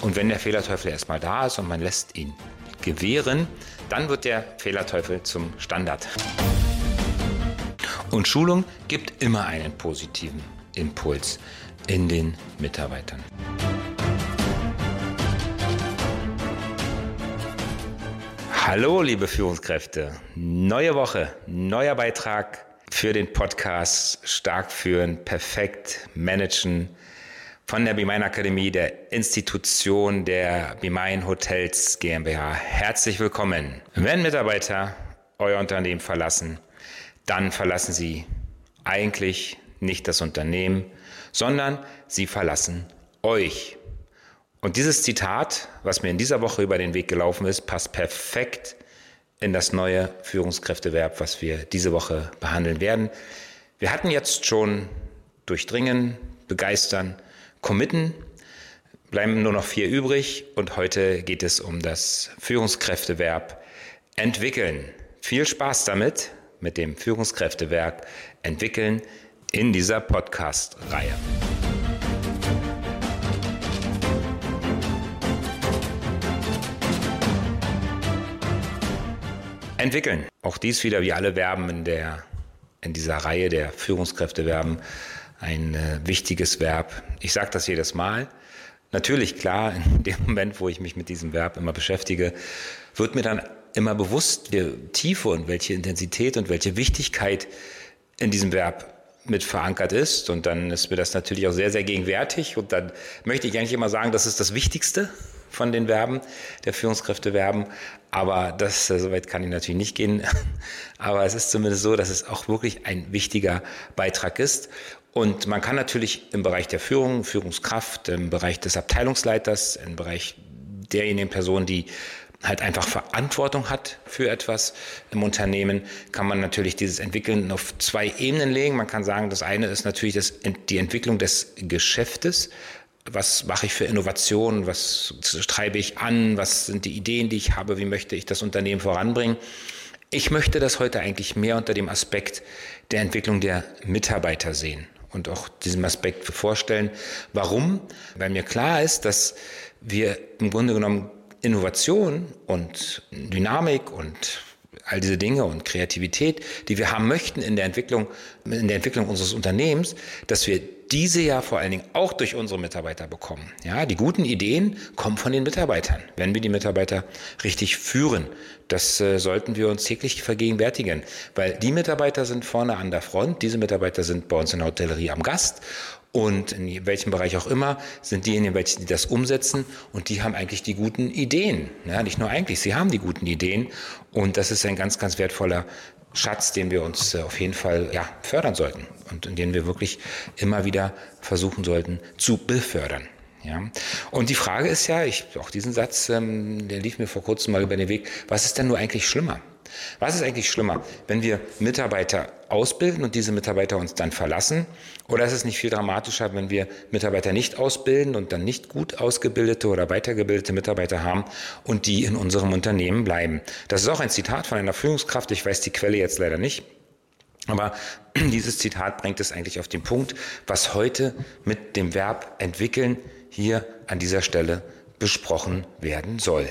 Und wenn der Fehlerteufel erstmal da ist und man lässt ihn gewähren, dann wird der Fehlerteufel zum Standard. Und Schulung gibt immer einen positiven Impuls in den Mitarbeitern. Hallo, liebe Führungskräfte. Neue Woche, neuer Beitrag für den Podcast Stark führen, perfekt managen von der BeMine Akademie, der Institution der BeMine Hotels GmbH. Herzlich willkommen. Wenn Mitarbeiter euer Unternehmen verlassen, dann verlassen sie eigentlich nicht das Unternehmen, sondern sie verlassen euch. Und dieses Zitat, was mir in dieser Woche über den Weg gelaufen ist, passt perfekt in das neue Führungskräfteverb, was wir diese Woche behandeln werden. Wir hatten jetzt schon durchdringen, begeistern, committen, bleiben nur noch 4 übrig und heute geht es um das Führungskräfteverb entwickeln. Viel Spaß damit, mit dem Führungskräfteverb entwickeln in dieser Podcast-Reihe. Entwickeln. Auch dies wieder wie alle Verben in dieser Reihe der Führungskräfteverben ein wichtiges Verb. Ich sage das jedes Mal. Natürlich, klar, in dem Moment, wo ich mich mit diesem Verb immer beschäftige, wird mir dann immer bewusst, welche Tiefe und welche Intensität und welche Wichtigkeit in diesem Verb mit verankert ist. Und dann ist mir das natürlich auch sehr, sehr gegenwärtig. Und dann möchte ich eigentlich immer sagen, das ist das Wichtigste von den Verben, der Führungskräfteverben. Aber so weit kann ich natürlich nicht gehen. Aber es ist zumindest so, dass es auch wirklich ein wichtiger Beitrag ist. Und man kann natürlich im Bereich der Führung, Führungskraft, im Bereich des Abteilungsleiters, im Bereich derjenigen Person, die halt einfach Verantwortung hat für etwas im Unternehmen, kann man natürlich dieses Entwickeln auf 2 Ebenen legen. Man kann sagen, das eine ist natürlich die Entwicklung des Geschäftes. Was mache ich für Innovationen? Was treibe ich an? Was sind die Ideen, die ich habe? Wie möchte ich das Unternehmen voranbringen? Ich möchte das heute eigentlich mehr unter dem Aspekt der Entwicklung der Mitarbeiter sehen und auch diesem Aspekt vorstellen. Warum? Weil mir klar ist, dass wir im Grunde genommen Innovation und Dynamik und all diese Dinge und Kreativität, die wir haben möchten in der Entwicklung unseres Unternehmens, dass wir diese ja vor allen Dingen auch durch unsere Mitarbeiter bekommen. Ja, die guten Ideen kommen von den Mitarbeitern, wenn wir die Mitarbeiter richtig führen. Das sollten wir uns täglich vergegenwärtigen, weil die Mitarbeiter sind vorne an der Front, diese Mitarbeiter sind bei uns in der Hotellerie am Gast. Und in welchem Bereich auch immer sind diejenigen, die das umsetzen und die haben eigentlich die guten Ideen. Ja, nicht nur eigentlich, sie haben die guten Ideen und das ist ein ganz, ganz wertvoller Schatz, den wir uns auf jeden Fall fördern sollten und in den wir wirklich immer wieder versuchen sollten zu befördern. Ja. Und die Frage ist auch diesen Satz, der lief mir vor kurzem mal über den Weg, was ist denn nur eigentlich schlimmer? Was ist eigentlich schlimmer, wenn wir Mitarbeiter ausbilden und diese Mitarbeiter uns dann verlassen? Oder ist es nicht viel dramatischer, wenn wir Mitarbeiter nicht ausbilden und dann nicht gut ausgebildete oder weitergebildete Mitarbeiter haben und die in unserem Unternehmen bleiben? Das ist auch ein Zitat von einer Führungskraft, ich weiß die Quelle jetzt leider nicht. Aber dieses Zitat bringt es eigentlich auf den Punkt, was heute mit dem Verb entwickeln hier an dieser Stelle besprochen werden soll.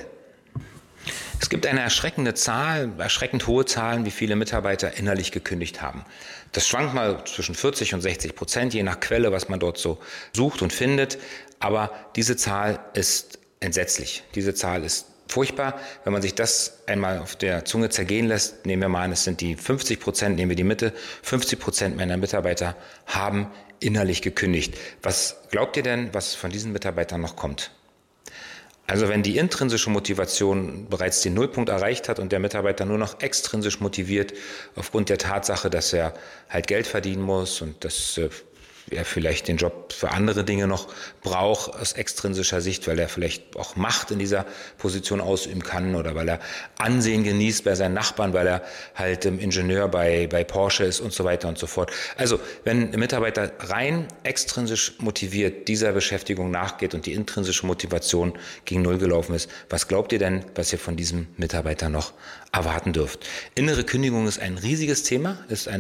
Es gibt eine erschreckend hohe Zahlen, wie viele Mitarbeiter innerlich gekündigt haben. Das schwankt mal zwischen 40 und 60%, je nach Quelle, was man dort so sucht und findet. Aber diese Zahl ist entsetzlich. Diese Zahl ist furchtbar. Wenn man sich das einmal auf der Zunge zergehen lässt, nehmen wir mal an, es sind die 50%, nehmen wir die Mitte, 50% meiner Mitarbeiter haben innerlich gekündigt. Was glaubt ihr denn, was von diesen Mitarbeitern noch kommt? Also wenn die intrinsische Motivation bereits den Nullpunkt erreicht hat und der Mitarbeiter nur noch extrinsisch motiviert aufgrund der Tatsache, dass er halt Geld verdienen muss und dass er vielleicht den Job für andere Dinge noch braucht aus extrinsischer Sicht, weil er vielleicht auch Macht in dieser Position ausüben kann oder weil er Ansehen genießt bei seinen Nachbarn, weil er halt Ingenieur bei Porsche ist und so weiter und so fort. Also wenn ein Mitarbeiter rein extrinsisch motiviert dieser Beschäftigung nachgeht und die intrinsische Motivation gegen Null gelaufen ist, was glaubt ihr denn, was ihr von diesem Mitarbeiter noch erwarten dürft? Innere Kündigung ist ein riesiges Thema, ist eine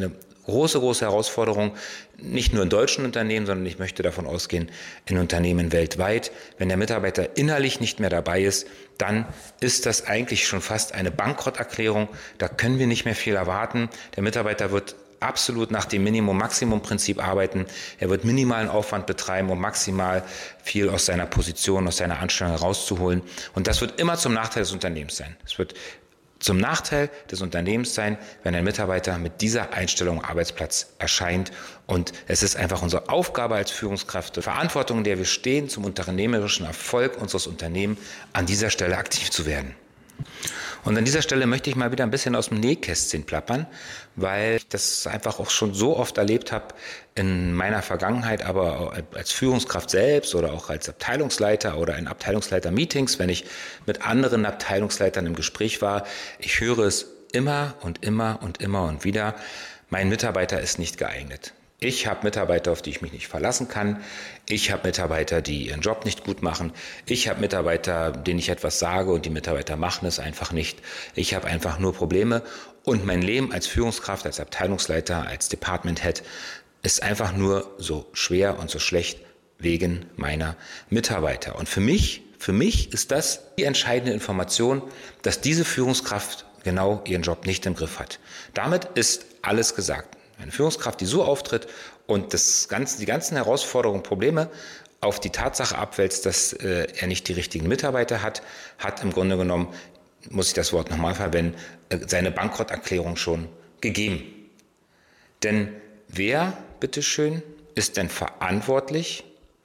große, große Herausforderung, nicht nur in deutschen Unternehmen, sondern ich möchte davon ausgehen, in Unternehmen weltweit. Wenn der Mitarbeiter innerlich nicht mehr dabei ist, dann ist das eigentlich schon fast eine Bankrotterklärung. Da können wir nicht mehr viel erwarten. Der Mitarbeiter wird absolut nach dem Minimum-Maximum-Prinzip arbeiten. Er wird minimalen Aufwand betreiben, um maximal viel aus seiner Position, aus seiner Anstellung herauszuholen. Und das wird immer zum Nachteil des Unternehmens sein. Es wird zum Nachteil des Unternehmens sein, wenn ein Mitarbeiter mit dieser Einstellung am Arbeitsplatz erscheint. Und es ist einfach unsere Aufgabe als Führungskräfte, Verantwortung, in der wir stehen, zum unternehmerischen Erfolg unseres Unternehmens an dieser Stelle aktiv zu werden. Und an dieser Stelle möchte ich mal wieder ein bisschen aus dem Nähkästchen plappern, weil ich das einfach auch schon so oft erlebt habe in meiner Vergangenheit, aber auch als Führungskraft selbst oder auch als Abteilungsleiter oder in Abteilungsleiter-Meetings, wenn ich mit anderen Abteilungsleitern im Gespräch war. Ich höre es immer und immer und immer und wieder, mein Mitarbeiter ist nicht geeignet. Ich habe Mitarbeiter, auf die ich mich nicht verlassen kann. Ich habe Mitarbeiter, die ihren Job nicht gut machen. Ich habe Mitarbeiter, denen ich etwas sage und die Mitarbeiter machen es einfach nicht. Ich habe einfach nur Probleme und mein Leben als Führungskraft, als Abteilungsleiter, als Department Head ist einfach nur so schwer und so schlecht wegen meiner Mitarbeiter. Und für mich ist das die entscheidende Information, dass diese Führungskraft genau ihren Job nicht im Griff hat. Damit ist alles gesagt. Eine Führungskraft, die so auftritt und die ganzen Herausforderungen, Probleme auf die Tatsache abwälzt, dass er nicht die richtigen Mitarbeiter hat im Grunde genommen, muss ich das Wort nochmal verwenden, seine Bankrotterklärung schon gegeben. Denn wer, bitteschön, ist denn verantwortlich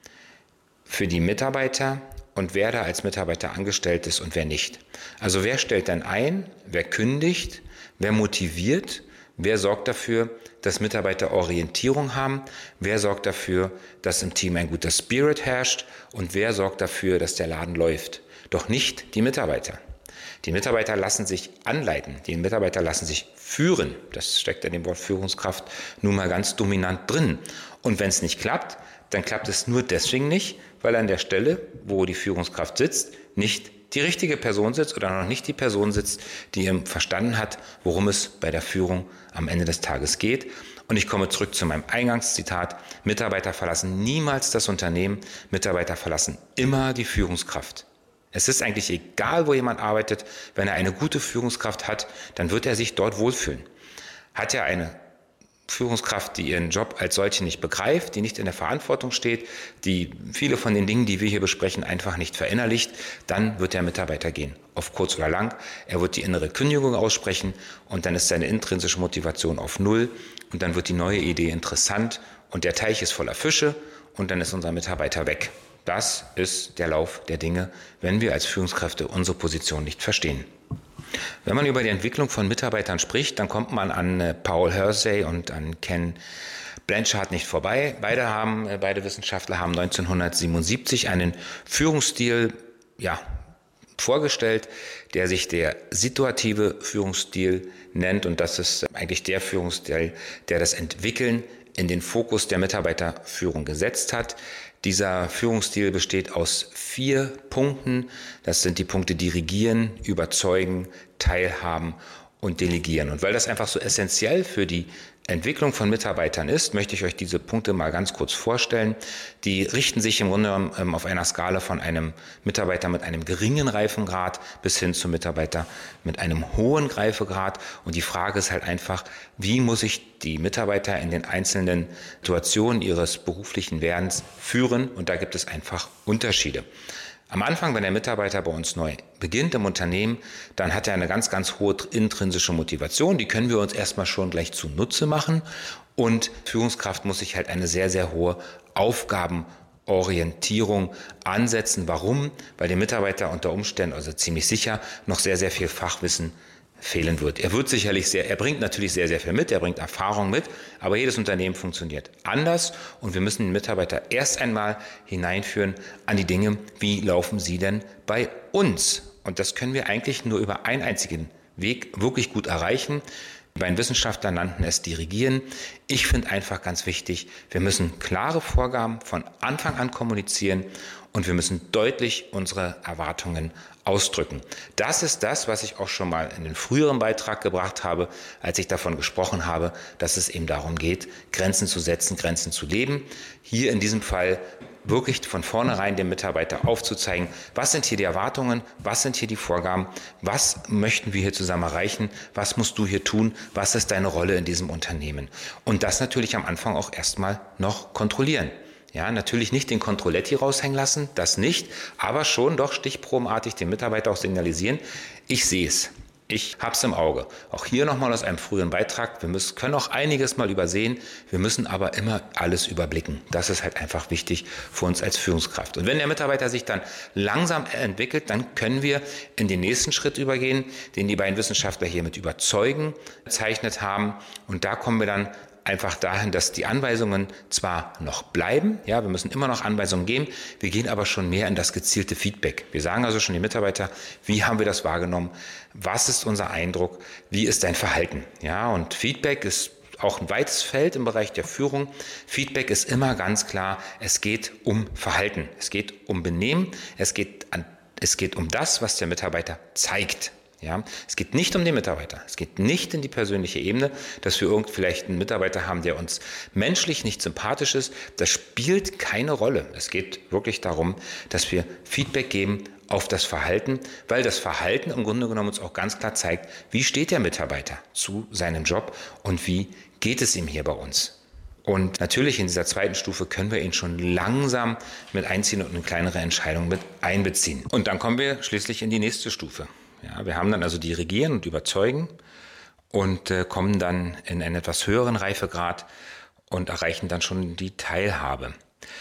für die Mitarbeiter und wer da als Mitarbeiter angestellt ist und wer nicht? Also wer stellt dann ein, wer kündigt, wer motiviert? Wer sorgt dafür, dass Mitarbeiter Orientierung haben? Wer sorgt dafür, dass im Team ein guter Spirit herrscht? Und wer sorgt dafür, dass der Laden läuft? Doch nicht die Mitarbeiter. Die Mitarbeiter lassen sich anleiten. Die Mitarbeiter lassen sich führen. Das steckt in dem Wort Führungskraft nun mal ganz dominant drin. Und wenn es nicht klappt, dann klappt es nur deswegen nicht, weil an der Stelle, wo die Führungskraft sitzt, nicht die richtige Person sitzt oder noch nicht die Person sitzt, die verstanden hat, worum es bei der Führung am Ende des Tages geht. Und ich komme zurück zu meinem Eingangszitat. Mitarbeiter verlassen niemals das Unternehmen. Mitarbeiter verlassen immer die Führungskraft. Es ist eigentlich egal, wo jemand arbeitet. Wenn er eine gute Führungskraft hat, dann wird er sich dort wohlfühlen. Hat er eine Führungskraft, die ihren Job als solche nicht begreift, die nicht in der Verantwortung steht, die viele von den Dingen, die wir hier besprechen, einfach nicht verinnerlicht, dann wird der Mitarbeiter gehen, auf kurz oder lang. Er wird die innere Kündigung aussprechen und dann ist seine intrinsische Motivation auf Null und dann wird die neue Idee interessant und der Teich ist voller Fische und dann ist unser Mitarbeiter weg. Das ist der Lauf der Dinge, wenn wir als Führungskräfte unsere Position nicht verstehen. Wenn man über die Entwicklung von Mitarbeitern spricht, dann kommt man an Paul Hersey und an Ken Blanchard nicht vorbei. Beide Wissenschaftler haben 1977 einen Führungsstil vorgestellt, der sich der situative Führungsstil nennt. Und das ist eigentlich der Führungsstil, der das Entwickeln in den Fokus der Mitarbeiterführung gesetzt hat. Dieser Führungsstil besteht aus 4 Punkten. Das sind die Punkte Dirigieren, Überzeugen, Teilhaben und Delegieren. Und weil das einfach so essentiell für die Entwicklung von Mitarbeitern ist, möchte ich euch diese Punkte mal ganz kurz vorstellen. Die richten sich im Grunde auf einer Skala von einem Mitarbeiter mit einem geringen Reifegrad bis hin zum Mitarbeiter mit einem hohen Reifegrad. Und die Frage ist halt einfach, wie muss ich die Mitarbeiter in den einzelnen Situationen ihres beruflichen Werdens führen? Und da gibt es einfach Unterschiede. Am Anfang, wenn der Mitarbeiter bei uns neu beginnt im Unternehmen, dann hat er eine ganz, ganz hohe intrinsische Motivation. Die können wir uns erstmal schon gleich zunutze machen. Und Führungskraft muss sich halt eine sehr, sehr hohe Aufgabenorientierung ansetzen. Warum? Weil dem Mitarbeiter unter Umständen, also ziemlich sicher, noch sehr, sehr viel Fachwissen fehlen wird. Er bringt natürlich sehr, sehr viel mit, er bringt Erfahrung mit, aber jedes Unternehmen funktioniert anders und wir müssen den Mitarbeiter erst einmal hineinführen an die Dinge, wie laufen sie denn bei uns? Und das können wir eigentlich nur über einen einzigen Weg wirklich gut erreichen. Die beiden Wissenschaftler nannten es Dirigieren. Ich finde einfach ganz wichtig, wir müssen klare Vorgaben von Anfang an kommunizieren und wir müssen deutlich unsere Erwartungen ausdrücken. Das ist das, was ich auch schon mal in den früheren Beitrag gebracht habe, als ich davon gesprochen habe, dass es eben darum geht, Grenzen zu setzen, Grenzen zu leben. Hier in diesem Fall wirklich von vornherein dem Mitarbeiter aufzuzeigen, was sind hier die Erwartungen, was sind hier die Vorgaben, was möchten wir hier zusammen erreichen, was musst du hier tun, was ist deine Rolle in diesem Unternehmen. Und das natürlich am Anfang auch erstmal noch kontrollieren. Ja, natürlich nicht den Controletti raushängen lassen, das nicht, aber schon doch stichprobenartig dem Mitarbeiter auch signalisieren, ich sehe es. Ich habe es im Auge. Auch hier nochmal aus einem früheren Beitrag. Wir können auch einiges mal übersehen. Wir müssen aber immer alles überblicken. Das ist halt einfach wichtig für uns als Führungskraft. Und wenn der Mitarbeiter sich dann langsam entwickelt, dann können wir in den nächsten Schritt übergehen, den die beiden Wissenschaftler hier mit Überzeugen bezeichnet haben. Und da kommen wir dann einfach dahin, dass die Anweisungen zwar noch bleiben, ja, wir müssen immer noch Anweisungen geben, wir gehen aber schon mehr in das gezielte Feedback. Wir sagen also schon den Mitarbeiter, wie haben wir das wahrgenommen, was ist unser Eindruck, wie ist dein Verhalten, ja, und Feedback ist auch ein weites Feld im Bereich der Führung. Feedback ist immer ganz klar, es geht um Verhalten, es geht um Benehmen, es geht um das, was der Mitarbeiter zeigt. Ja, es geht nicht um den Mitarbeiter, es geht nicht in die persönliche Ebene, dass wir vielleicht einen Mitarbeiter haben, der uns menschlich nicht sympathisch ist. Das spielt keine Rolle. Es geht wirklich darum, dass wir Feedback geben auf das Verhalten, weil das Verhalten im Grunde genommen uns auch ganz klar zeigt, wie steht der Mitarbeiter zu seinem Job und wie geht es ihm hier bei uns. Und natürlich in dieser zweiten Stufe können wir ihn schon langsam mit einziehen und eine kleinere Entscheidung mit einbeziehen. Und dann kommen wir schließlich in die nächste Stufe. Ja, wir haben dann also Dirigieren und Überzeugen und kommen dann in einen etwas höheren Reifegrad und erreichen dann schon die Teilhabe.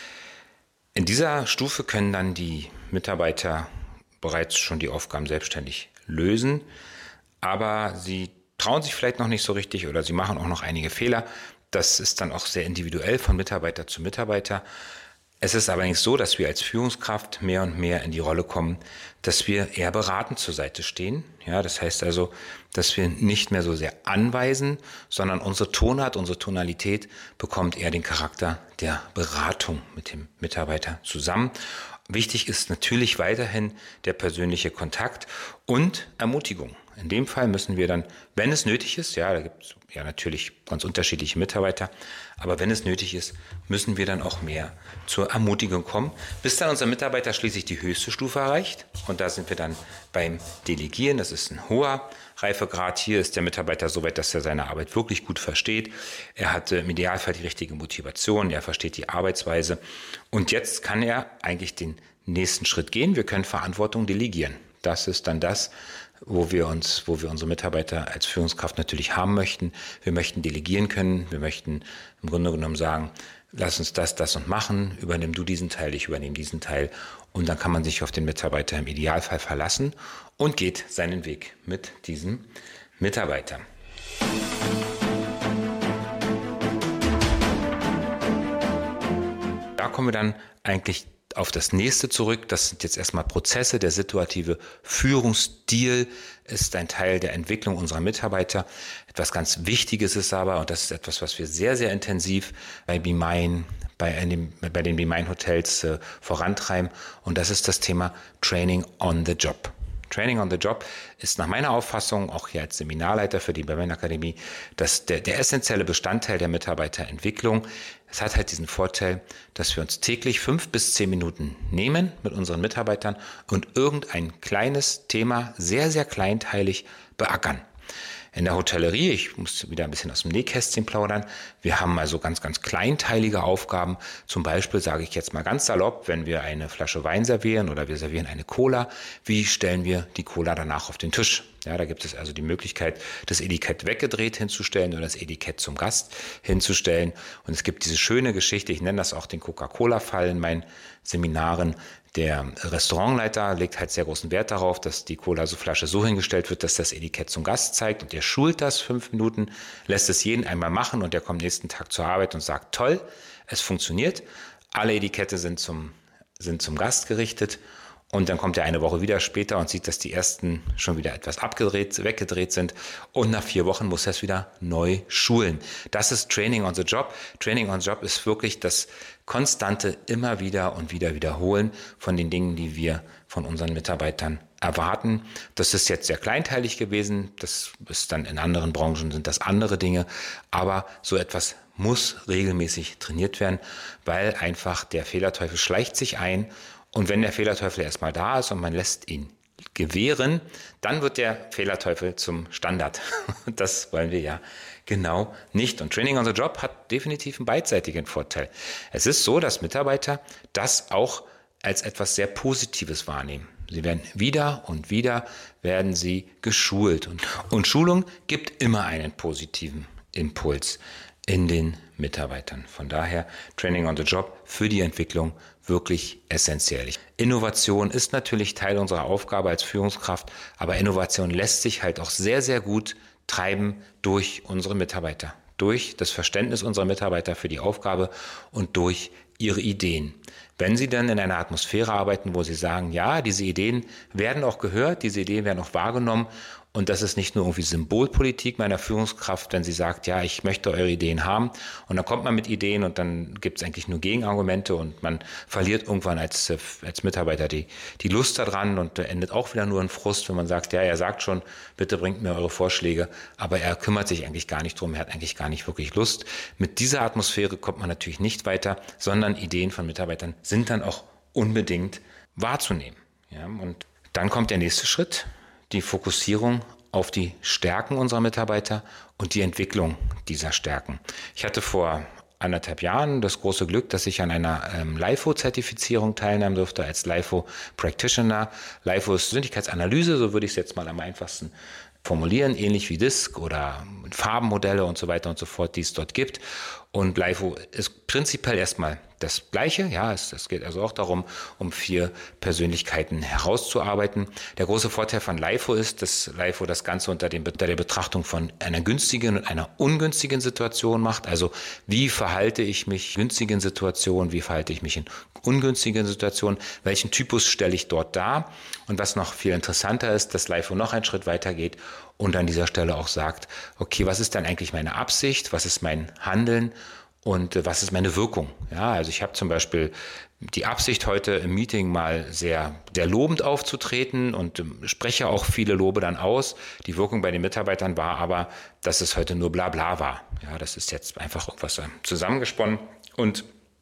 In dieser Stufe können dann die Mitarbeiter bereits schon die Aufgaben selbstständig lösen, aber sie trauen sich vielleicht noch nicht so richtig oder sie machen auch noch einige Fehler. Das ist dann auch sehr individuell von Mitarbeiter zu Mitarbeiter. Es ist allerdings so, dass wir als Führungskraft mehr und mehr in die Rolle kommen, dass wir eher beratend zur Seite stehen. Ja, das heißt also, dass wir nicht mehr so sehr anweisen, sondern unsere Tonart, unsere Tonalität bekommt eher den Charakter der Beratung mit dem Mitarbeiter zusammen. Wichtig ist natürlich weiterhin der persönliche Kontakt und Ermutigung. In dem Fall müssen wir dann, wenn es nötig ist, ja, da gibt es ja natürlich ganz unterschiedliche Mitarbeiter, aber wenn es nötig ist, müssen wir dann auch mehr zur Ermutigung kommen, bis dann unser Mitarbeiter schließlich die höchste Stufe erreicht. Und da sind wir dann beim Delegieren. Das ist ein hoher Reifegrad. Hier ist der Mitarbeiter so weit, dass er seine Arbeit wirklich gut versteht. Er hat im Idealfall die richtige Motivation, er versteht die Arbeitsweise. Und jetzt kann er eigentlich den nächsten Schritt gehen. Wir können Verantwortung delegieren. Das ist dann das, wo wir unsere Mitarbeiter als Führungskraft natürlich haben möchten. Wir möchten delegieren können. Wir möchten im Grunde genommen sagen, lass uns das und machen. Übernimm du diesen Teil, ich übernehme diesen Teil. Und dann kann man sich auf den Mitarbeiter im Idealfall verlassen und geht seinen Weg mit diesem Mitarbeiter. Da kommen wir dann eigentlich auf das nächste zurück. Das sind jetzt erstmal Prozesse. Der situative Führungsstil ist ein Teil der Entwicklung unserer Mitarbeiter. Etwas ganz Wichtiges ist aber, und das ist etwas, was wir sehr, sehr intensiv bei den Be Mine Hotels vorantreiben, und das ist das Thema Training on the Job. Training on the Job ist nach meiner Auffassung, auch hier als Seminarleiter für die Be Mine Akademie, der essentielle Bestandteil der Mitarbeiterentwicklung. Es hat halt diesen Vorteil, dass wir uns täglich 5 bis 10 Minuten nehmen mit unseren Mitarbeitern und irgendein kleines Thema sehr, sehr kleinteilig beackern. In der Hotellerie, ich muss wieder ein bisschen aus dem Nähkästchen plaudern, wir haben also ganz, ganz kleinteilige Aufgaben. Zum Beispiel sage ich jetzt mal ganz salopp, wenn wir eine Flasche Wein servieren oder wir servieren eine Cola, wie stellen wir die Cola danach auf den Tisch? Ja, da gibt es also die Möglichkeit, das Etikett weggedreht hinzustellen oder das Etikett zum Gast hinzustellen. Und es gibt diese schöne Geschichte, ich nenne das auch den Coca-Cola-Fall in meinen Seminaren. Der Restaurantleiter legt halt sehr großen Wert darauf, dass die Cola-Flasche so hingestellt wird, dass das Etikett zum Gast zeigt, und der schult das 5 Minuten, lässt es jeden einmal machen und der kommt nächsten Tag zur Arbeit und sagt, toll, es funktioniert, alle Etikette sind zum Gast gerichtet Und dann kommt er eine Woche wieder später und sieht, dass die ersten schon wieder etwas weggedreht sind. Und nach 4 Wochen muss er es wieder neu schulen. Das ist Training on the Job. Training on the Job ist wirklich das konstante immer wieder und wieder wiederholen von den Dingen, die wir von unseren Mitarbeitern erwarten. Das ist jetzt sehr kleinteilig gewesen. Das ist dann in anderen Branchen sind das andere Dinge. Aber so etwas muss regelmäßig trainiert werden, weil einfach der Fehlerteufel schleicht sich ein. Und wenn der Fehlerteufel erstmal da ist und man lässt ihn gewähren, dann wird der Fehlerteufel zum Standard. Das wollen wir ja genau nicht. Und Training on the Job hat definitiv einen beidseitigen Vorteil. Es ist so, dass Mitarbeiter das auch als etwas sehr Positives wahrnehmen. Sie werden wieder und wieder werden sie geschult. Und Schulung gibt immer einen positiven Impuls in den Mitarbeitern. Von daher Training on the Job für die Entwicklung wirklich essentiell. Innovation ist natürlich Teil unserer Aufgabe als Führungskraft, aber Innovation lässt sich halt auch sehr, sehr gut treiben durch unsere Mitarbeiter, durch das Verständnis unserer Mitarbeiter für die Aufgabe und durch ihre Ideen. Wenn Sie dann in einer Atmosphäre arbeiten, wo Sie sagen, ja, diese Ideen werden auch gehört, diese Ideen werden auch wahrgenommen und das ist nicht nur irgendwie Symbolpolitik meiner Führungskraft, wenn sie sagt, ja, ich möchte eure Ideen haben und dann kommt man mit Ideen und dann gibt es eigentlich nur Gegenargumente und man verliert irgendwann als Mitarbeiter die Lust daran und endet auch wieder nur in Frust, wenn man sagt, ja, er sagt schon, bitte bringt mir eure Vorschläge, aber er kümmert sich eigentlich gar nicht drum, er hat eigentlich gar nicht wirklich Lust. Mit dieser Atmosphäre kommt man natürlich nicht weiter, sondern Ideen von Mitarbeitern sind dann auch unbedingt wahrzunehmen. Ja, und dann kommt der nächste Schritt, die Fokussierung auf die Stärken unserer Mitarbeiter und die Entwicklung dieser Stärken. Ich hatte vor 1,5 Jahren das große Glück, dass ich an einer LIFO-Zertifizierung teilnehmen durfte als LIFO Practitioner. LIFO ist Persönlichkeitsanalyse, so würde ich es jetzt mal am einfachsten formulieren, ähnlich wie DISC oder Farbenmodelle und so weiter und so fort, die es dort gibt. Und LIFO ist prinzipiell erstmal das Gleiche. Ja, es geht also auch darum, um 4 Persönlichkeiten herauszuarbeiten. Der große Vorteil von LIFO ist, dass LIFO das Ganze unter der Betrachtung von einer günstigen und einer ungünstigen Situation macht. Also wie verhalte ich mich in günstigen Situationen, wie verhalte ich mich in ungünstigen Situationen, welchen Typus stelle ich dort dar. Und was noch viel interessanter ist, dass LIFO noch einen Schritt weiter geht und an dieser Stelle auch sagt, okay, was ist dann eigentlich meine Absicht, was ist mein Handeln und was ist meine Wirkung? Ja, also ich habe zum Beispiel die Absicht, heute im Meeting mal sehr, sehr lobend aufzutreten und spreche auch viele Lobe dann aus. Die Wirkung bei den Mitarbeitern war aber, dass es heute nur Blabla war. Ja, das ist jetzt einfach irgendwas zusammengesponnen und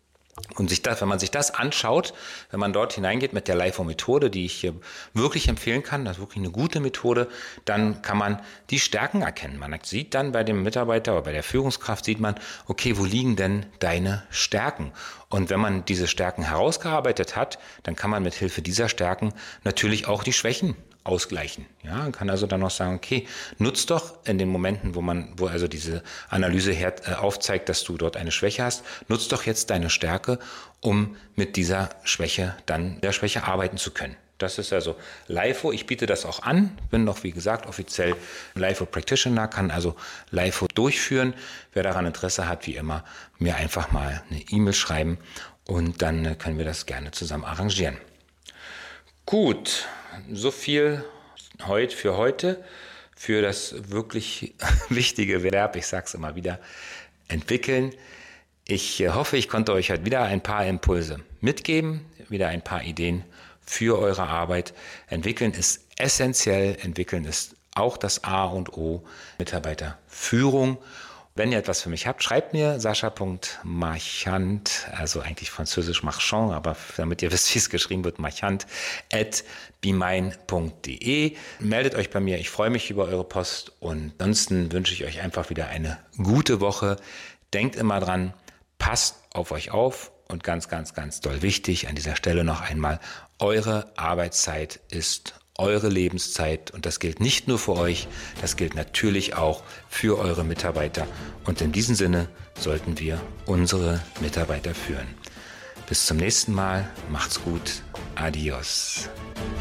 wenn man sich das anschaut, wenn man dort hineingeht mit der LIFO-Methode, die ich hier wirklich empfehlen kann, das ist wirklich eine gute Methode, dann kann man die Stärken erkennen. Man sieht dann bei dem Mitarbeiter oder bei der Führungskraft, sieht man, okay, wo liegen denn deine Stärken? Und wenn man diese Stärken herausgearbeitet hat, dann kann man mit Hilfe dieser Stärken natürlich auch die Schwächen ausgleichen. Ja, man kann also dann noch sagen, okay, nutz doch in den Momenten, wo also diese Analyse aufzeigt, dass du dort eine Schwäche hast, nutz doch jetzt deine Stärke, um mit dieser Schwäche arbeiten zu können. Das ist also LIFO. Ich biete das auch an, bin noch, wie gesagt, offiziell LIFO Practitioner, kann also LIFO durchführen. Wer daran Interesse hat, wie immer, mir einfach mal eine E-Mail schreiben und dann können wir das gerne zusammen arrangieren. Gut, so viel für heute, für das wirklich wichtige Verb, ich sage es immer wieder, entwickeln. Ich hoffe, ich konnte euch heute wieder ein paar Impulse mitgeben, wieder ein paar Ideen für eure Arbeit. Entwickeln ist essentiell, entwickeln ist auch das A und O Mitarbeiterführung. Wenn ihr etwas für mich habt, schreibt mir sascha.marchand, also eigentlich französisch Marchand, aber damit ihr wisst, wie es geschrieben wird, marchand@bemein.de. Meldet euch bei mir, ich freue mich über eure Post und ansonsten wünsche ich euch einfach wieder eine gute Woche. Denkt immer dran, passt auf euch auf und ganz, ganz, ganz doll wichtig an dieser Stelle noch einmal, eure Arbeitszeit ist eure Lebenszeit und das gilt nicht nur für euch, das gilt natürlich auch für eure Mitarbeiter und in diesem Sinne sollten wir unsere Mitarbeiter führen. Bis zum nächsten Mal, macht's gut, adios.